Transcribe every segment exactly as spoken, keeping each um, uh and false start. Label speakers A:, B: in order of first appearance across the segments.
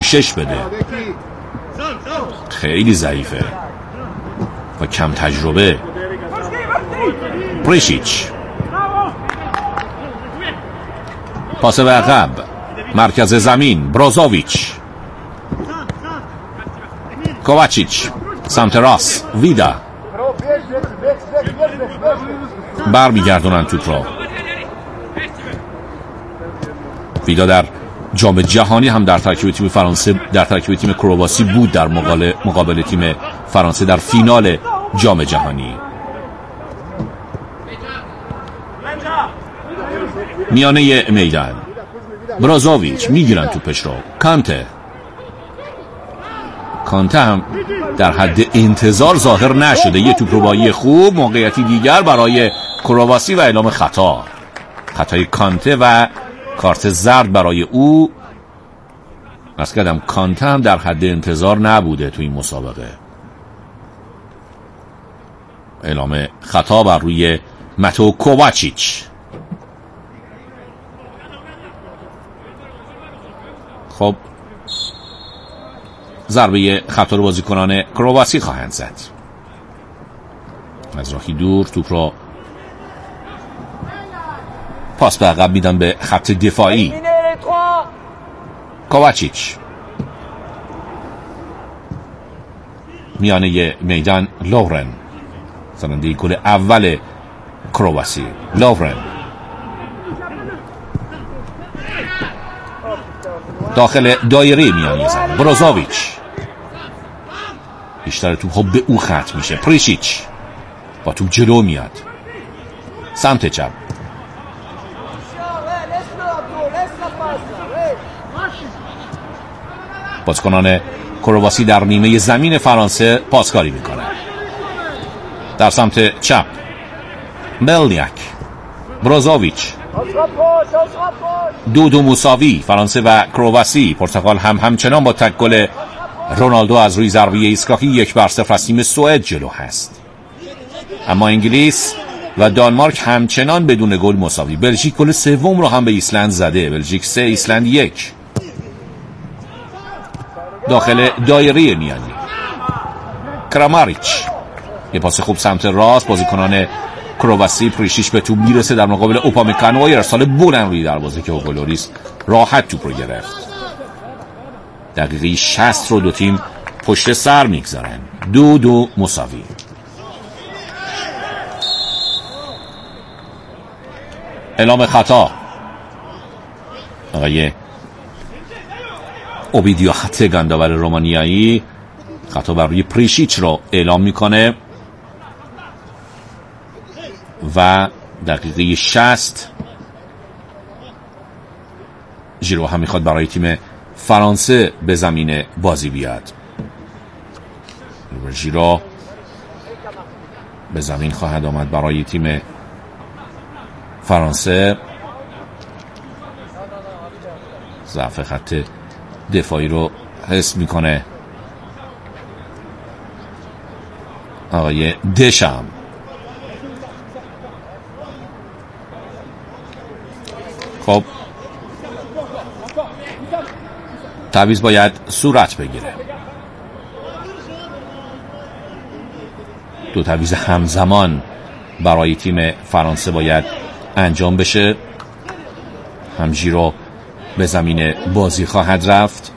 A: پوشش بده. خیلی ضعیفه و کم تجربه. پریشیچ پاس به عقب، مرکز زمین، بروزوویچ، کوواچیچ سمت راست، ویدا برمیگردونن توپ را. ویدا در جام جهانی هم در ترکیب تیم فرانسه در ترکیب تیم کرواسی بود در مقابل مقابل تیم فرانسه در فینال جام جهانی. میانه میدان، بروزوویچ میگیرن توپش رو. کانته کانته هم در حد انتظار ظاهر نشده. یه توپ ربایی خوب، موقعیتی دیگر برای کرواسی و اعلام خطا. خطای کانته و کارت زرد برای او. از کدام کانته هم در حد انتظار نبوده تو این مسابقه. اعلام خطا بر روی ماتو کوواچیچ. خب ضربه خطا رو بازیکنان کرواسی خواهند زد. از راهی دور توپ را پاس به عقب میدن به خط دفاعی. کوواچیچ میانه میدان، لورن زننده گل اول کرواسی. لورن داخل دایره میانه زمین، بروزوویچ بیشتر توپ ها به او ختم میشه. پریشیچ با توپ جلو میاد سمت چپ. بازیکنان کرواسی در نیمه زمین فرانسه پاسکاری میکنن. در سمت چپ ملنیک، بروزوویچ، دو دو مساوی فرانسه و کرواسی. پرتغال هم همچنان با تک گل رونالدو از روی ضربه ایستگاهی یک بر صفر از تیم سوئد جلو هست. اما انگلیس و دانمارک همچنان بدون گل مساوی. بلژیک گل سوم رو هم به ایسلند زده. بلژیک سه، ایسلند یک. داخل دایره میانی، کراماریچ یه پاس خوب سمت راست. بازیکنان کرواسی، پریشیچ به توپ میرسه در مقابل اوپامکانو. ارسال بلند روی دروازه که هوگو لوریس راحت توپ رو گرفت. دقیقه شصت رو دو تیم پشت سر میگذارن. دو دو مساوی. اعلام خطا آقای اوبیدیو خطگان داور رومانیایی خطا بر روی پریشیچ رو اعلام میکنه و دقیقه شصت ژیرو هم میخواد برای تیم فرانسه به زمین بازی بیاد. ژیرو به زمین خواهد آمد برای تیم فرانسه. ضعف خط دفاعی رو حس میکنه آقای دشام. خب تعویض باید صورت بگیره. دو تعویض همزمان برای تیم فرانسه باید انجام بشه. هم ژیرو به زمین بازی خواهد رفت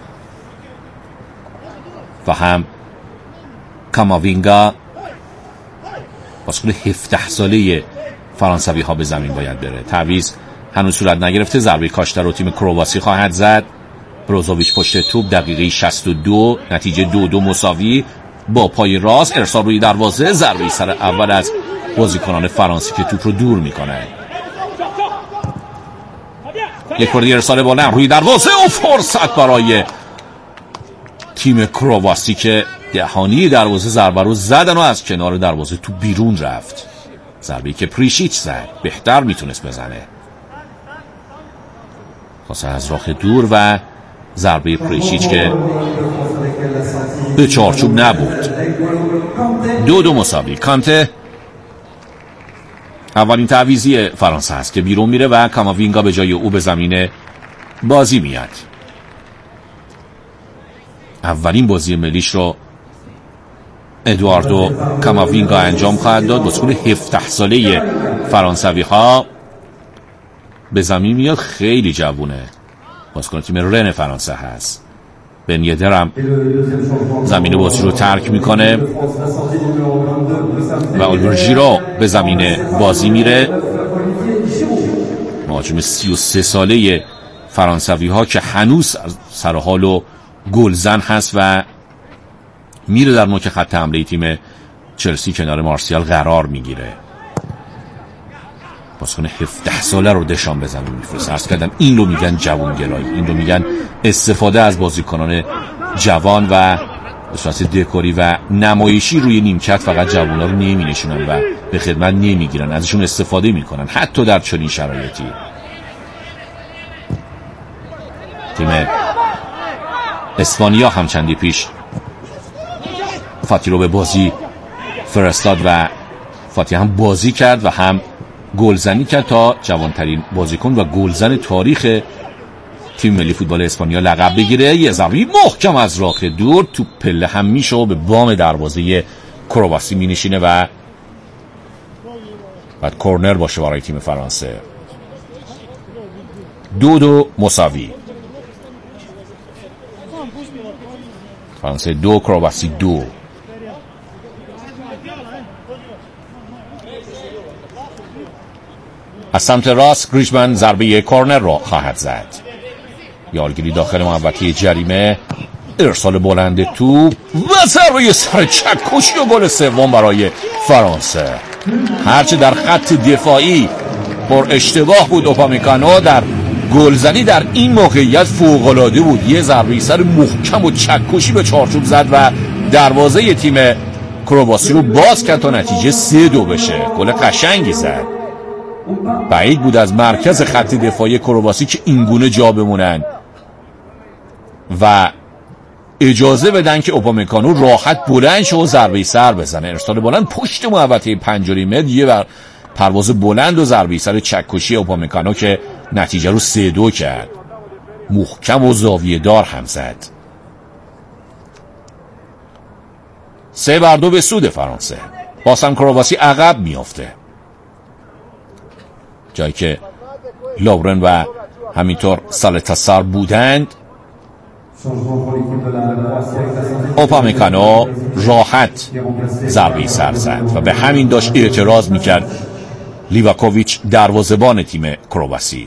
A: و هم کاماوینگا بازیکن هفده ساله فرانسوی ها به زمین باید بره. تعویض هنوز صورت نگرفته. ضربه کاشته رو تیم کرواسی خواهد زد. بروزوویچ پشت توپ. دقیقه شصت و دو، نتیجه دو دو مساوی. با پای راست ارسال روی دروازه. ضربه سر اول از بازیکنان فرانسه که توپ رو دور میکنه. یک بار دیگه ارسال بلند روی دروازه و فرصت برای تیم کرواسی که دهانی دروازه ضربه رو زدن و از کنار دروازه تو بیرون رفت. ضربه‌ای که پریشیچ زد بهتر میتونست بزنه. خاصه از راه دور و ضربه پریشیچ که به چارچوب نبود. دو دو مساوی. کانته اولین تعویضی فرانسه است که بیرون میره و کاماوینگا به جای او به زمین بازی میاد. اولین بازی ملیش رو ادواردو کاماوینگا انجام خواهد داد. بازیکن هفده ساله فرانسوی ها به زمین میاد، خیلی جوونه، بازیکن تیم رن فرانسه هست. بن یدر هم زمین بازی رو ترک میکنه و الیور ژیرو به زمین بازی میره. مهاجم سی و سه ساله فرانسوی ها که هنوز سر حال و گلزن هست و میره در نوک خط حمله تیم چلسی کنار مارسیال قرار میگیره. بازیکن هفده ساله رو دشان به زمین میفرسته. عرض کردم این رو میگن جوانگرایی، این رو میگن استفاده از بازیکنان جوان و به صورت دکوری و نمایشی روی نیمکت فقط جوانا رو نمینشونن و به خدمت نمیگیرن، ازشون استفاده میکنن حتی در چنین شرایطی. تیم اسپانیا هم چندی پیش فاتی رو به بازی فرستاد و فاتی هم بازی کرد و هم گلزنی کرد تا جوانترین بازیکن و گلزن تاریخ تیم ملی فوتبال اسپانیا لقب بگیره. یه ضربه محکم از راه دور، تو پله هم میشه و به بام دروازه کرواسی مینشینه و بعد کورنر باشه برای تیم فرانسه. دو دو مساوی. فرانسه دو کرواسی دو. از سمت راست گریزمان ضربه کورنر را خواهد زد. یارگیری داخل محوطه جریمه، ارسال بلند توپ و ضربه سر چکشی و گل سوم برای فرانسه. هرچه در خط دفاعی پر اشتباه بود، اوپامیکانو در گلزنی در این موقعیت فوق‌العاده بود. یه ضربه سر محکم و چکشی به چارچوب زد و دروازه تیم کرواسی رو باز کرد تا نتیجه سه دو بشه. گل قشنگی زد. بعید بود از مرکز خط دفاعی کرواسی که اینگونه جا بمونن و اجازه بدن که اوپامیکانو راحت بلند شه و ضربه سر بزنه. ارسال بلند پشت محوطه پنجره متر، یه بر پرواز بلند و ضربه سر چکشی اوپامیکانو که نتیجه رو سه دو کرد. محکم و زاویه دار هم زد. سه بر دو به سود فرانسه. بازم کرواسی عقب میافته، جایی که لورن و همینطور سالتاسار بودند. اوپامیکانو راحت ضربه سر زد و به همین داشت اعتراض میکرد لیواکوویچ دروازه‌بان تیم کرواسی.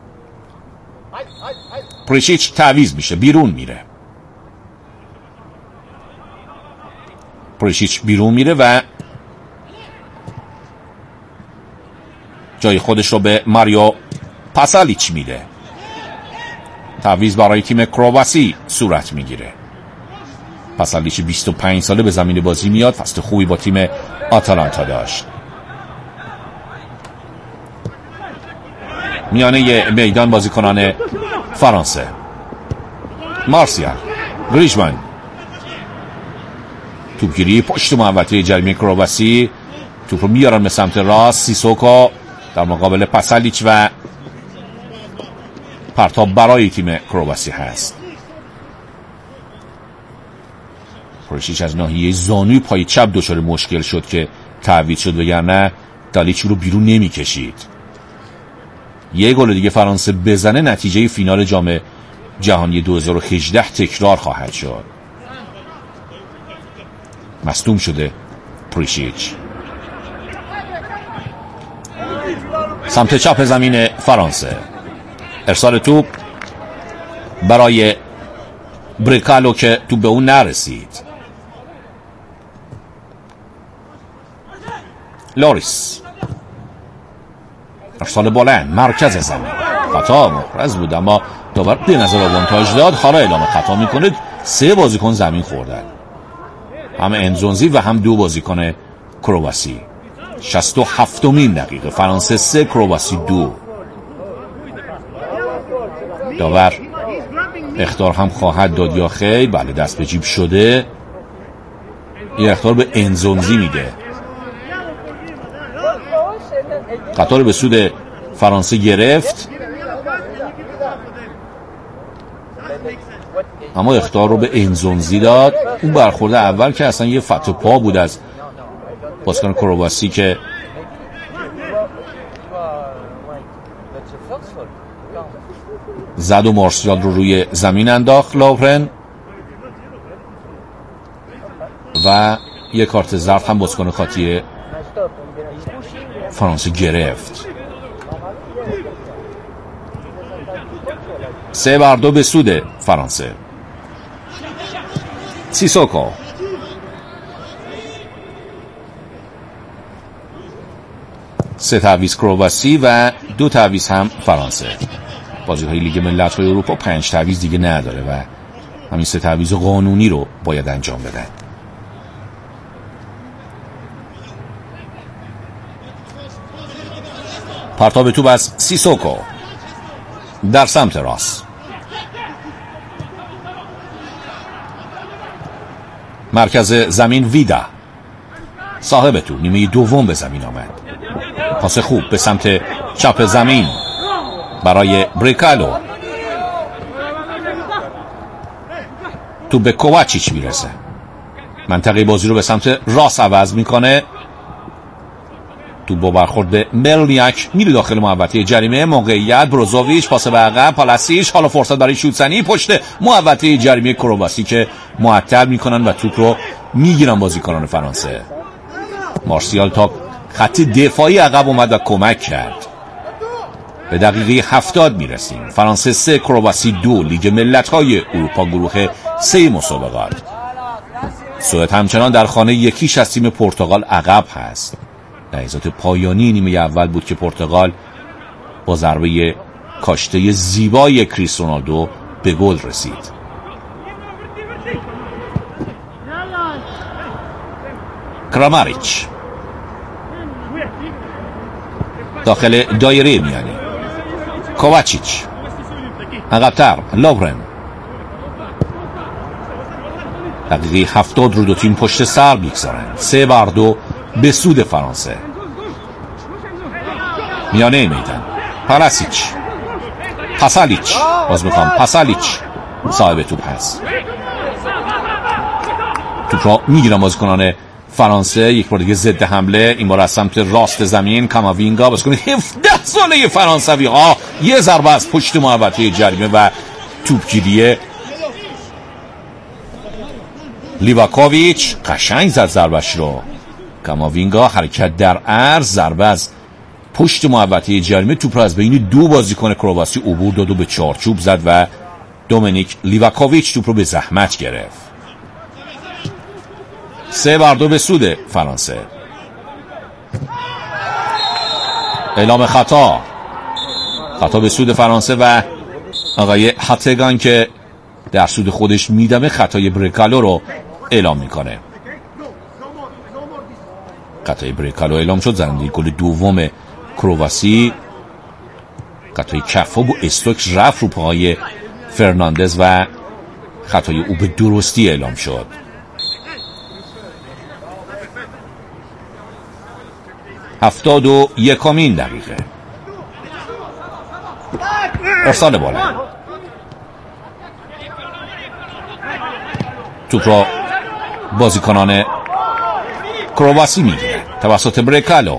A: پریشیچ تعویض میشه، بیرون میره. پریشیچ بیرون میره و جای خودش رو به ماریو پاسالیچ میده. تعویض برای تیم کرواسی صورت میگیره. پاسالیچ بیست و پنج ساله به زمین بازی میاد، فصل خوبی با تیم آتالانتا داشت. میانه میدان بازیکنان فرانسه، مارسیال، گریزمان، توپگیری پشت محوطه جریمه کرواسی، توپ رو میارن به سمت راست. سیسوکو در مقابل پاسالیچ و پرتاب برای تیم کرواسی هست. پریشیچ از ناحیه زانوی پای چپ دچار مشکل شد که تعویض شد، وگرنه دالیچ رو بیرون نمی کشید. یه گل دیگه فرانسه بزنه، نتیجه فینال جام جهانی دو هزار و هجده تکرار خواهد شد. مصدوم شده پریشیچ. سمت چپ زمین فرانسه، ارسال توپ برای بریکالو که توپ به اون نرسید. لوریس، ارسال بلند مرکز زمین، خطا محرز بود اما داور به نظر آوانتاژ داد. حالا اعلام خطا میکنه. سه بازیکن زمین خوردن، هم انزونزی و هم دو بازیکن کرواسی. شصت و هفتمین دقیقه، فرانسه سه کرواسی دو. داور اخطار هم خواهد داد یا خیر؟ بله، دست به جیب شده. این اخطار به انزونزی میده. قطار به سود فرانسه گرفت. اما اخطار رو به انزونزی داد. اون برخورد اول که اصلا یه فتح پا بود از بازیکن کرواسی که زد و مارسیال رو روی زمین انداخت لورن و یک کارت زرد هم بازیکن خاطی فرانسه گرفت. سه بر دو به سود فرانسه. سیسوکو سه تعویض کرواسی و دو تعویض هم فرانسه. بازی‌های لیگ ملت‌های اروپا پنج تعویض دیگه نداره و همین سه تعویض قانونی رو باید انجام بدن. پرتاب توپ از سیسوکو در سمت راست. مرکز زمین ویدا صاحب توپ نیمه دوم به زمین آمد. پاس خوب به سمت چپ زمین برای بریکالو. توپ به کوواچیچ میرسه. منطقه بازی رو به سمت راست عوض میکنه. توپ با برخورد به ملنیاک میره داخل محوطه جریمه. موقعیت بروزوویچ، پاس به عقب پالاسیچ. حالا فرصت برای شوت زنی پشت محوطه جریمه کرواسی که معطل میکنن و توپ رو میگیرن بازیکنان فرانسه. مارسیال تا خط دفاعی عقب اومد و کمک کرد. به دقیقه هفتاد میرسیم. فرانسه سه کرواسی دو. لیگ ملت‌های اروپا گروه سه مسابقات. سوئد همچنان در خانه یکیش از تیم پرتغال عقب هست. لحظات پایانی نیمه اول بود که پرتغال با ضربه کاشته زیبای کریس رونالدو به گل رسید. کراماریچ داخل دایره میانی. کوواچیچ عقب‌تر. لورن. دقیقه هفتاد رو دو تیم پشت سر میگذارن. سه بر دو به سود فرانسه. میانه میدان پالاسیچ. پاسالیچ باز میخوام پاسالیچ صاحب توپ هست. توپ را میگیرن بازیکنان فرانسه. یک بار دیگه ضد حمله، این بار از سمت راست زمین. کاماوینگا بازیکن هفده ساله فرانسوی ها یه ضربه از پشت محوطه جریمه و توپگیری. لیواکوویچ قشنگ زد ضربش رو. کاماوینگا حرکت در عرض، ضربه از پشت محوطه جریمه. توپ را از بین دو بازیکن کرواسی عبور داد و به چارچوب زد و دومینیک لیواکوویچ توپ رو به زحمت گرفت. سه بر دو به سود فرانسه. اعلام خطا. خطا به سود فرانسه و آقای هاتگان که در سود خودش میدمه خطای بریکالو رو اعلام میکنه. خطای بریکالو اعلام شد. زننده گل دوم کرواسی. خطای کفا و استوک رفت رو پاهای فرناندز و خطای او به درستی اعلام شد. هفتاد و یکمین دقیقه. ارسال بالا. توپ را بازیکنان کرواسی میگیرن توسط بریکالو.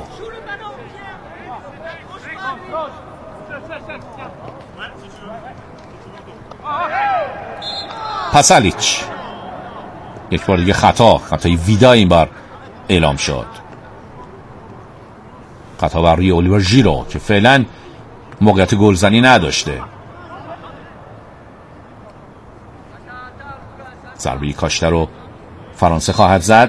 A: پاسالیچ. یک بار دیگه خطا. خطای ویدا این بار اعلام شد. خطا بر روی الیور ژیرو که فعلا موقعیت گلزنی نداشته. ضربه کاشته رو فرانسه خواهد زد.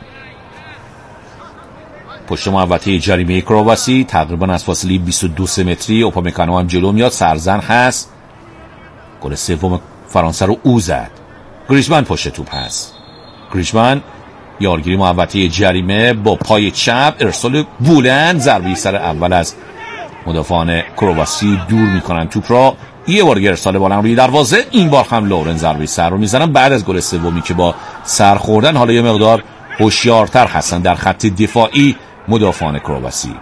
A: پشت محوطه جریمه کرواسی تقریبا از فاصله بیست و دو متری. اوپامکانو هم جلو میاد. سرزن هست. گل سوم فرانسه رو او زد. گریزمان پشت توپ هست. گریزمان یارگیری محوطه جریمه با پای چپ. ارسال بلند. ضربه سر اول از مدافعان کرواسی دور میکنن توپ را. یه بار ارسال بلند روی دروازه. این بار هم لورن ضربه سر رو میزنن بعد از گل سومی که با سر خوردن حالا یه مقدار هوشیارتر هستن در خط دفاعی مدافعان کرواسی.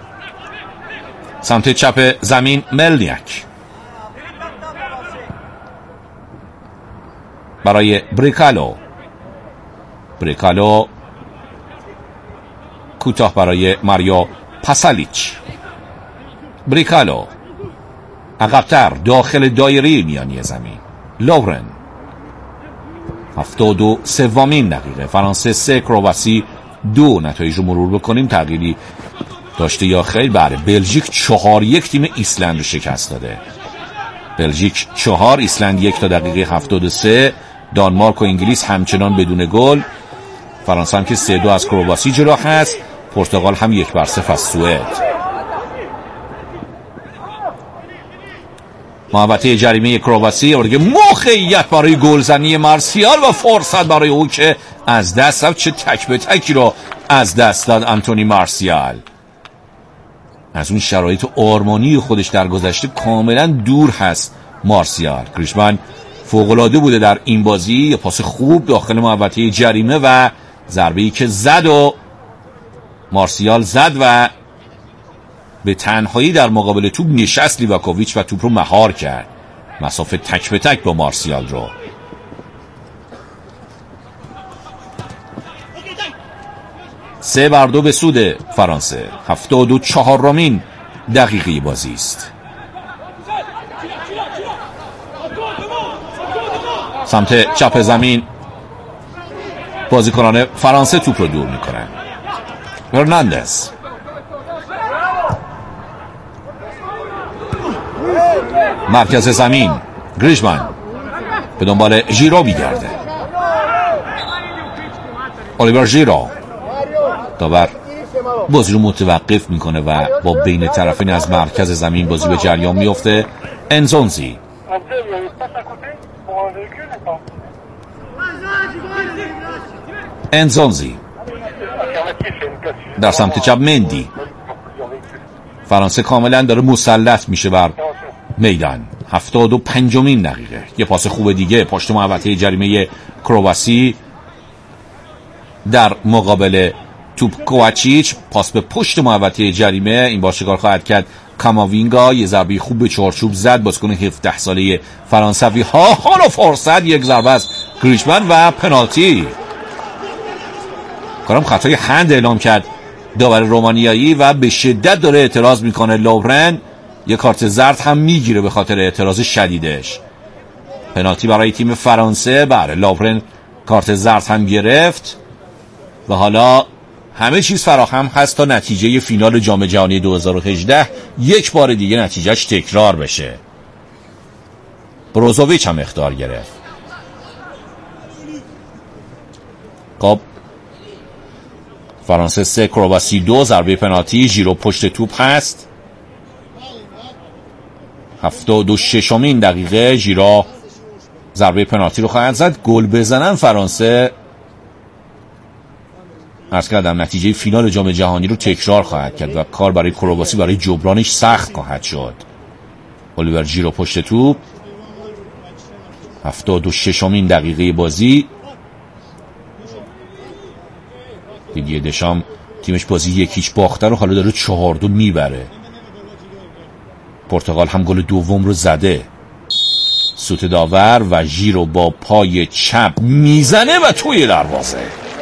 A: سمت چپ زمین ملنیاک. برای بریکالو. بریکالو کوتاه برای ماریو پاسالیچ. بریکالو عقب‌تر داخل دایره میانی زمین. لورن. هفتاد و سومین دقیقه. فرانسه سه کرواسی دو. نتایج رو مرور بکنیم. تغییری داشته یا خیر؟ بله. بلژیک چهار یک تیم ایسلند رو شکست داده. بلژیک چهار، ایسلند یک تا دقیقه هفتاد و سه. دانمارک و انگلیس همچنان بدون گل. فرانسه هم که سه دو از کرواسی جلو هست. پرتغال هم یک بر صفر از سوئد. محوطه جریمه کرواسی و دیگه موقعیت برای گلزنی مارسیال و فرصت برای او که از دست رفت. چه تک به تکی رو از دست داد آنتونی مارسیال. از اون شرایط آرمانی خودش در گذشته کاملا دور هست مارسیال. گریزمان فوق‌العاده بوده در این بازی. یه پاس خوب داخل محوطه جریمه و ضربه‌ای که زد و مارسیال زد و به تنهایی در مقابل توپ نشست لیواکوویچ و توپ رو مهار کرد. مسافه تک به تک با مارسیال رو. سه بر دو به سود فرانسه. هفتاد و چهارمین دقیقه بازی است. سمت چپ زمین بازیکنان فرانسه توپ رو دور میکنن. هرناندز. مرکز زمین گریزمان به دنبال ژیرو میگرده. الیور ژیرو. داور بازی رو متوقف میکنه و با بین طرفین از مرکز زمین بازی به جریان میفته. انزونزی. انزونزی در سمت چپ مندی. فرانسه کاملا داره مسلط میشه بر میدان. هفتاد و پنجمین دقیقه. یه پاس خوب دیگه پشت محوطه جریمه کرواسی در مقابل توپ کوواچیچ. پاس به پشت محوطه جریمه. این بار شکار خواهد کرد کاماوینگا. یه ضربه خوب به چارچوب زد بازیکن هفده ساله فرانسوی ها. حالا فرصت. یک ضربه از گریزمان و پنالتی. کارم خطای هند اعلام کرد داور رومانیایی و به شدت داره اعتراض میکنه. لورن یه کارت زرد هم میگیره به خاطر اعتراض شدیدش. پنالتی برای تیم فرانسه. بله لورن کارت زرد هم گرفت و حالا همه چیز فراهم هست تا نتیجه فینال جام جهانی دو هزار و هجده یک بار دیگه نتیجهش تکرار بشه. بروزوویچ هم اخطار گرفت. خب فرانسه سه کرواسی دو. ضربه پنالتی. ژیرو پشت توپ هست. هفتاد و ششمین دقیقه. ژیرو ضربه پنالتی رو خواهد زد. گل بزنن فرانسه عرض کردم نتیجه فینال جام جهانی رو تکرار خواهد کرد و کار برای کرواسی برای جبرانش سخت خواهد شد. الیور ژیرو پشت توپ. هفتاد و ششمین دقیقه بازی. دیدیه دشام تیمش بازی یکیش باخته رو حالا داره چهار دو میبره. پرتغال هم گل دوم رو زده. سوت داور و ژیرو با پای چپ میزنه و توی دروازه.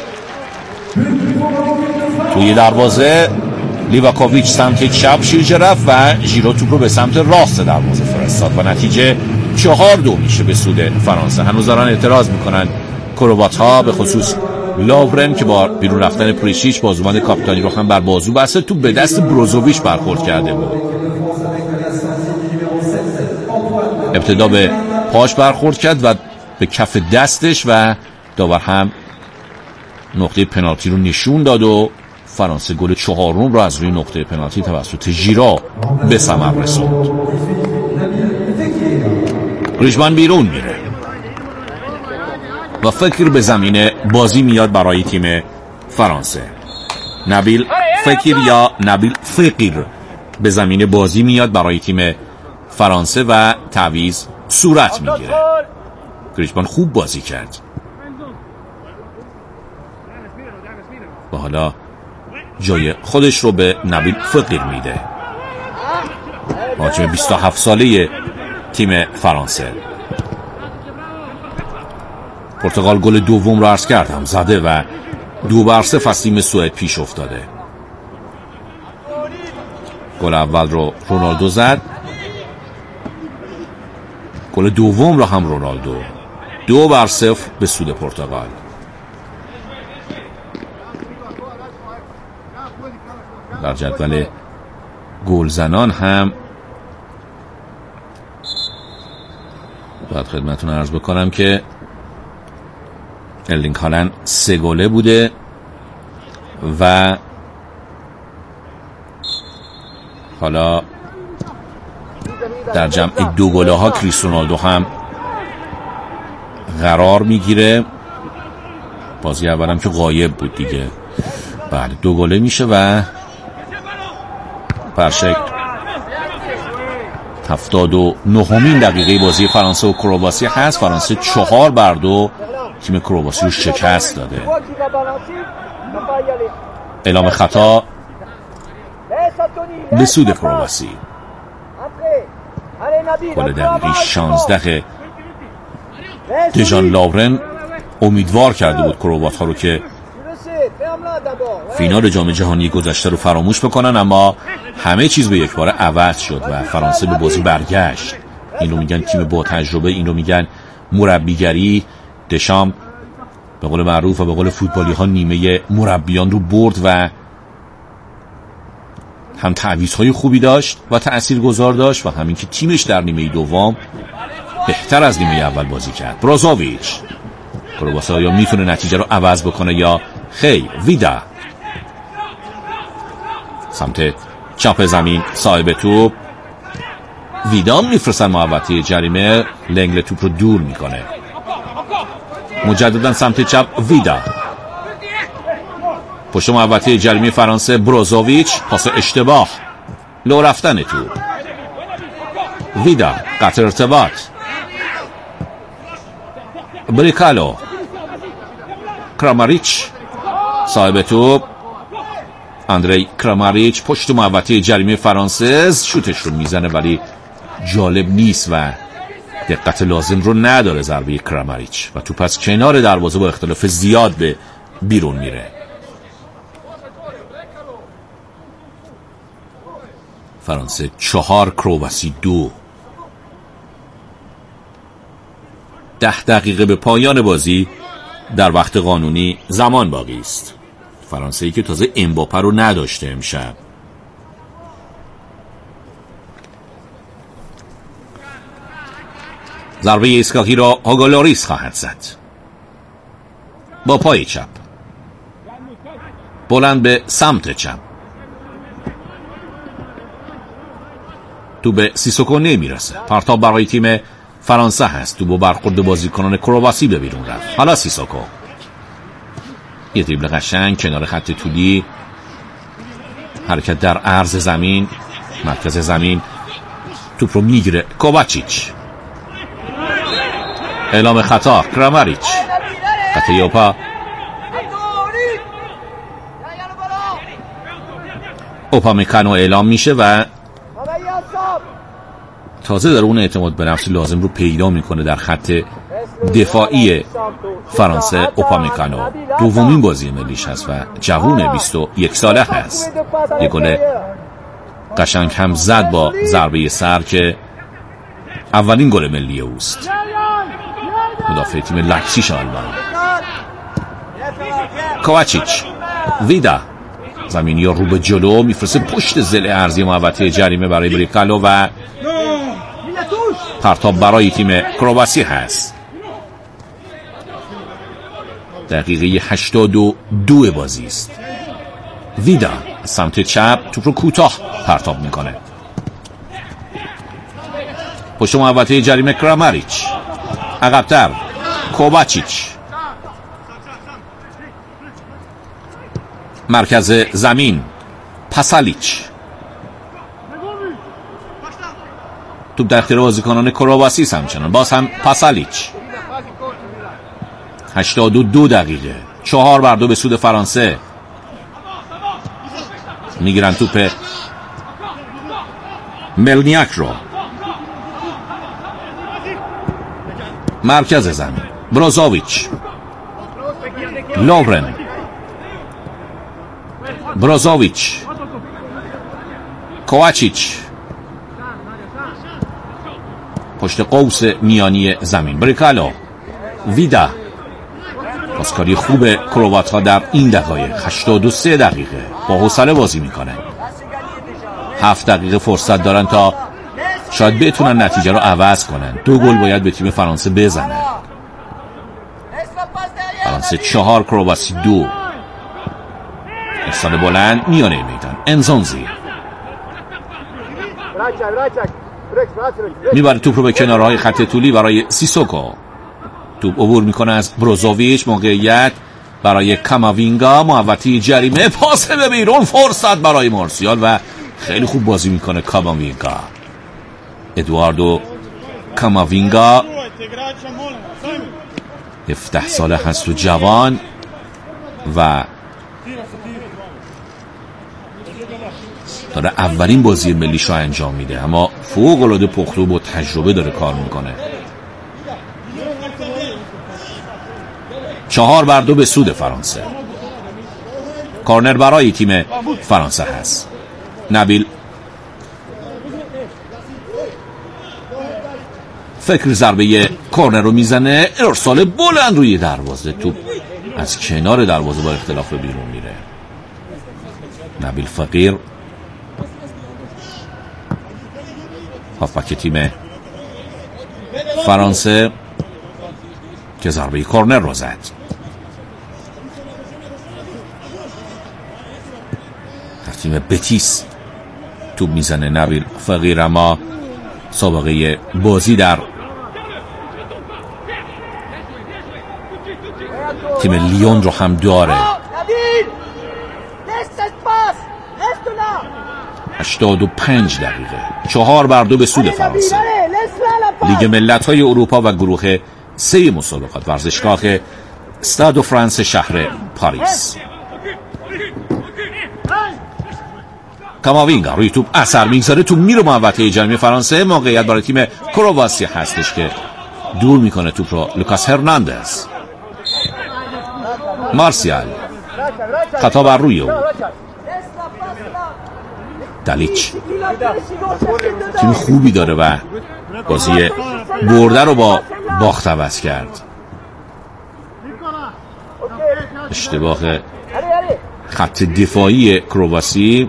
A: توی دروازه لیواکوویچ سمت چپ شیرجه رفت و ژیرو توپ رو به سمت راست دروازه فرستاد و نتیجه چهار دو میشه به سود فرانسه. هنوز دارن اعتراض میکنن کروات ها، به خصوص لاورن که با بیرون رفتن پریشیچ بازوبند کاپیتانی رو هم بر بازو بسته. تو به دست بروزوویچ برخورد کرده بود. ابتدا به پاش برخورد کرد و به کف دستش و داور هم نقطه پنالتی رو نشون داد و فرانسه گل چهارم رو از روی نقطه پنالتی توسط ژیرو به ثمر رسوند. گریزمان بیرون میره و فکر به زمین بازی میاد برای تیم فرانسه. نبیل فکر یا نبیل فقیر به زمین بازی میاد برای تیم فرانسه و تعویض صورت میگیره. گریزمان خوب بازی کرد و حالا جای خودش رو به نبیل فقیر میده. مهاجم بیست و هفت ساله تیم فرانسه. پرتغال گل دوم رو عرض کردم زده و دو بر صفر از تیم سوئد پیش افتاده. گل اول رو رونالدو زد، گل دوم رو هم رونالدو. دو بر صفر به سود پرتغال. در جدول گلزنان هم باید خدمتتون عرض بکنم که ارلینگ هالند سه گله بوده و حالا در جمع دو گله ها کریستیانو رونالدو هم قرار میگیره. بازی اولم که غایب بود دیگه. بله دو گله میشه و برشک هفتاد و نهمین دقیقه بازی فرانسه و کرواسی هست. فرانسه چهار بر دو تیم کرواسی رو شکست داده. اعلام خطا به سود کرواسی. گل دقیقه شانزده دژان لاورن امیدوار کرده بود کروات ها رو که فینال جام جهانی گذشته رو فراموش بکنن، اما همه چیز به یک باره عوض شد و فرانسه به بازی برگشت. این رو میگن تیم با تجربه، این رو میگن مربیگری. دشام به قول معروف و به قول فوتبالی ها نیمه مربیان رو برد و هم تعویض‌های خوبی داشت و تأثیرگذار داشت و همین که تیمش در نیمه دوم بهتر از نیمه اول بازی کرد. بروزوویچ، کرواسی یا میتونه نتیجه رو عوض بکنه یا خیر. ویدا سمت چپ زمین صاحب توپ. ویدا میفرستن محوطه جریمه. لنگل توپ رو دور میکنه. مجددا سمت چپ ویدا. پشت محوطه جریمه فرانسه بروزوویچ. پاس اشتباه. لو رفتن توپ. ویدا قطع ارتباط. بریکالو. کراماریچ صاحب توپ. اندری کراماریچ پشت محوطه جریمه فرانسه شوتش رو میزنه ولی جالب نیست و دقت لازم رو نداره ضربه کراماریچ و توپ از کنار دروازه با اختلاف زیاد به بیرون میره. فرانسه چهار کرواسی دو. ده دقیقه به پایان بازی در وقت قانونی زمان باقی است. فرانسه ای که تازه امباپه رو نداشته امشب. ضربه ایستگاهی را هوگو لوریس خواهد زد با پای چپ بلند به سمت چپ. تو به سیسوکو نمیرسه. پرتاب برای تیم فرانسه هست. تو با برخورد بازیکنان کرواسی به بیرون رفت. حالا سیسوکو یه دریبل قشنگ کنار خط طولی، حرکت در عرض زمین، مرکز زمین، توپ رو میگیره کوواچیچ. اعلام خطا کراماریچ. قطعیوپا اوپامکانو اعلام میشه و تازه در اون اعتماد به نفس لازم رو پیدا میکنه در خط دفاعی فرانسه. اوپامکانو دومین بازی ملیش هست و جوون بیست و یک ساله هست. یک گل قشنگ هم زد با ضربه سر که اولین گل ملی اوست. مدافع تیم لایپزیگ آلمان. کوواچیچ. ویدا زمینی رو به جلو میفرسته پشت ضلع ارضی محوطه جریمه برای بریکالو و پرتاب برای تیم کرواسی هست. دقیقه هشتاد و دو بازی است. ویدا سمت چپ توپ رو کوتاه پرتاب میکنه. پشت محوطه جریمه کراماریچ. عقب‌تر کوواچیچ. مرکز زمین پاسالیچ. توپ در اختیار بازیکنان کرواسی همچنان باز هم پاسالیچ. هشتاد و دو دقیقه چهار بر دو به سود فرانسه. میگیرن توپ ملنیاک رو. مرکز زمین بروزوویچ، لورن، بروزوویچ، کوواچیچ، پشت قوس میانی زمین بریکالو، ویدا. پاسکاری خوب کروات ها در این دقایق، هشتاد و سه دقیقه با حوصله بازی میکنه. هفت دقیقه فرصت دارن تا شاید بتونن نتیجه رو عوض کنن. دو گل باید به تیم فرانسه بزنن. فرانسه چهار، کرواسی دو. ارسال بلند میانه میدان، انزونزی میبره توپ رو به کنارهای خط طولی برای سیسوکو. توپ عبور میکنه از بروزوویچ. موقعیت برای کاماوینگا، محوطه جریمه، پاس به بیرون، فرصت برای مارسیال و خیلی خوب بازی میکنه کاماوینگا. ادواردو کاماوینگا هفده ساله هست و جوان و داره اولین بازی ملیش رو انجام میده، اما فوق العاده پخته و با تجربه داره کار میکنه. چهار بر دو به سود فرانسه. کارنر برای تیم فرانسه هست. نبیل فکر ضربه کارنر رو میزنه، ارسال بلند روی دروازه، توپ از کنار دروازه با اختلاف به بیرون میره. نبیل فقیر هافبک تیم فرانسه که ضربه کارنر رو زد. در تیم بتیس توپ میزنه نبیل فقیر، اما سابقه بازی در تیم لیون رو هم داره. هشتاد و پنج دقیقه، چهار بر دو به سود فرانسه. لیگ ملت‌های اروپا و گروه سه مسابقات، ورزشگاه استاد فرانس شهر پاریس. کاماوینگا روی توپ اثر میگذاره، توپ میره محوطه جریمه فرانسه. موقعیت برای تیم کرواسی هستش که دور میکنه توپ رو لوکاس هرناندز. مارسیال، خطا بر روی او. دالیچ تیم خوبی داره و بازی برده رو با باخت عوض کرد. اشتباه خط دفاعی کرواسی،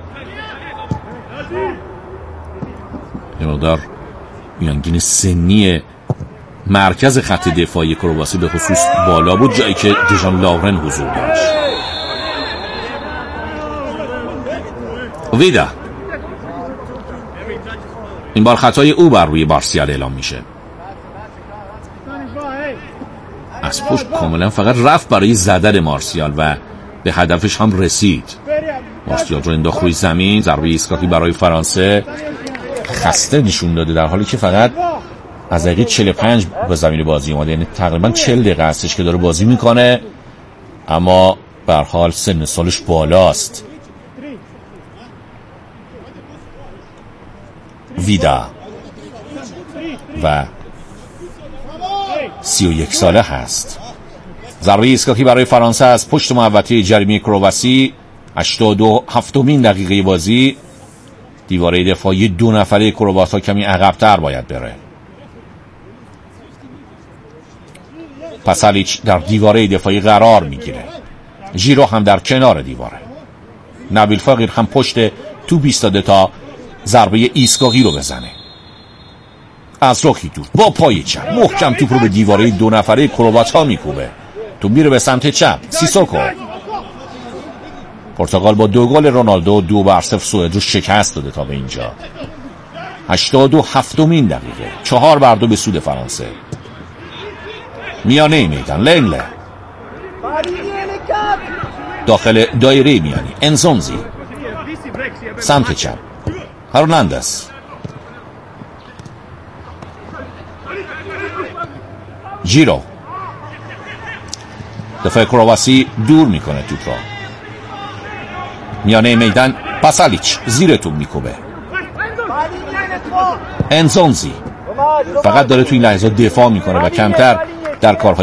A: یه مقدار میانگین سنی مرکز خط دفاعی کرواسی به خصوص بالا بود، جایی که دژان لاورن حضور داشت. ویدا، این بار خطای او بر روی مارسیال اعلام میشه. از پشت کاملا فقط رفت برای زدن مارسیال و به هدفش هم رسید. مارسیال رو انداخت روی زمین. ضربه ایستگاهی برای فرانسه. خسته نشون داده در حالی که فقط از دقیقه چهل و پنج به زمین بازی اومده، یعنی تقریبا چهل دقیقه هستش که داره بازی میکنه، اما به هر حال سن سالش بالاست. ویدا و سی و یک ساله هست. ضربه ایستگاهی برای فرانسه از پشت محوطه جریمه کرواسی. هشتاد و هفتمین دقیقه بازی. دیواره دفاعی دو نفره کروات کمی عقب‌تر باید بره. پاسالیچ در دیواره دفاعی قرار میگیره. ژیرو هم در کنار دیواره. نبیل فقیر هم پشت توپ ایستاده تا ضربه ایستگاهی رو بزنه. از رخی دور با پای چپ محکم توپ رو به دیواره دو نفره کروات ها میکوبه. توپ میره به سمت چپ. سیسوکو. پرتغال با دو گل رونالدو دو بر صفر سوئد رو شکست داده تا به اینجا. هشتاد و هفتمین دقیقه، چهار بر دو به سود فرانسه. میانه میدان، لنگله داخل دایره میانی، انزونزی سمت چپ، هرناندز، ژیرو. دفاع کرواسی دور میکنه توپ را. میانه میدان، پاسالیچ زیر توپ میکوبه. انزونزی فقط داره تو این لحظات دفاع میکنه و کمتر در کارهای